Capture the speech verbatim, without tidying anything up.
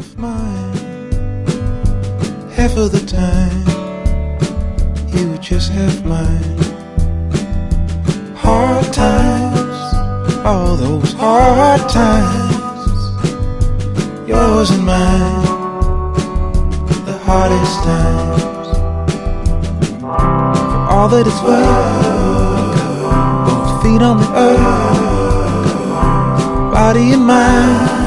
of mine. Half of the time you would just have mine. Hard times, all those hard times, yours and mine, the hardest times. For all that it's worth, both feet on the earth, body and mind.